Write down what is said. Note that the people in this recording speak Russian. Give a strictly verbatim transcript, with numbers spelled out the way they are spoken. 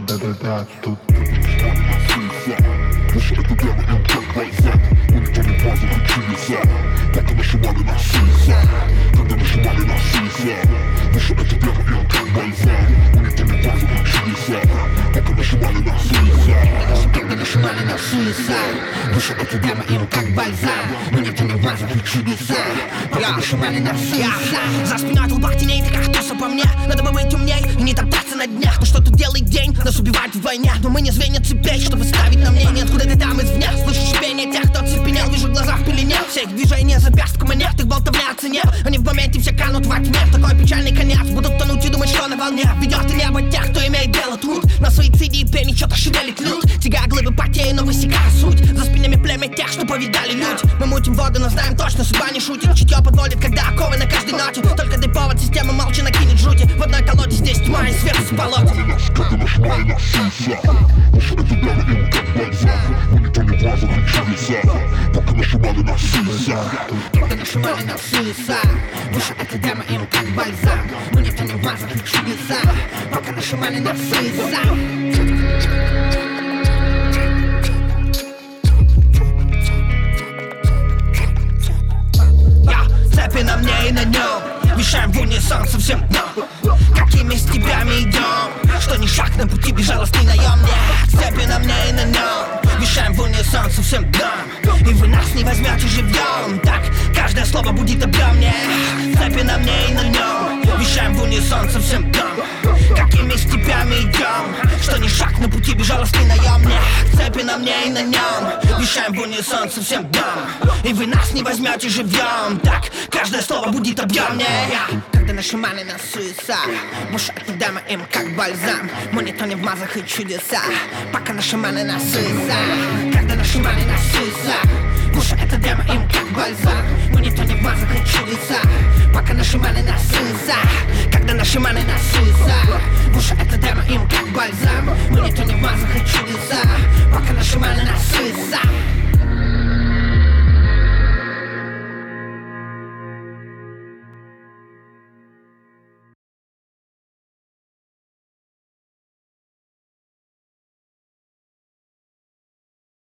Да-да-да, тут Выше это дело им как бальзам. Мы никто не вазу, как чудеса. Пока нажимали на сиса, когда нажимали на сиса. Выше это дело им как бальзам. Мы никто не вазу, как чудеса. Пока нажимали на сиса, когда нажимали на сиса. Выше это дело им как бальзам. Мы никто не вазу, как чудеса. Пока нажимали на сиса. За спиной толпах теней, ты как туса по мне. Надо бы быть умней и не топтаться на днях. Но что тут делает день? Нас убивают вдвойне. Но мы не звенья цепей, чтобы ставить на мнение. Откуда ты там извне? Слышу шипение тех, кто цепенел. Вижу глаза в пелене. Все их движения за перстку монет. Их болтовня о цене. Они в моменте все канут во тьме. Такой печальный конец. Будут тонуть и думать, что на волне. Ведет и небо тех, кто имеет дело тут. На суициде и пене что-то шевелит люд. Тяга глыбы потея, но высекая суть. За спинами племя тех, что повидали люди. Мы мутим воду, но знаем точно, судьба не шутит. Чутье подводит, когда оковы на каждой ноте. Только дай повод, система молча накинет жути. В одной колоде здесь тьма и свет из болота. Когда нажимали на сиса. Выше это дело им как бальзам. Мы никто не вазу, как чудеса. Пока нажимали на сиса. Когда нажимали на сиса. Выше это демо им как бальзам. Мы никто не вазу, как чудеса. Пока нажимали на сиса. Цепи на мне и на нем. Мешаем в унисон со всем днем. Какими степями идем? Что ни шаг на пути безжалостный наемник. Цепи на мне и на нем. Мешаем в унисон со всем днем. И вы нас не возьмете живьем. Так, каждое слово будет объемнее. Цепи на мне и на нем. Мешаем в унисон со всем днем. Какими степями идем? Что ни шаг на пути безжалостный наемник. Цепи на мне и на нем. Мешаем в унисон со всем днем. И вы нас не возьмете живьем. Так, каждое слово будет объемнее. Когда нажимали на суиса. Выше это демо им как бальзам. Мы никто не в мазах и чудеса. Пока нажимали на суиса. Когда нажимали на суиса. Выше это демо им как бальзам. Мы никто не в мазах и чудеса. Пока нажимали на суиса. Когда нажимали на суиса. Выше это демо им как бальзам.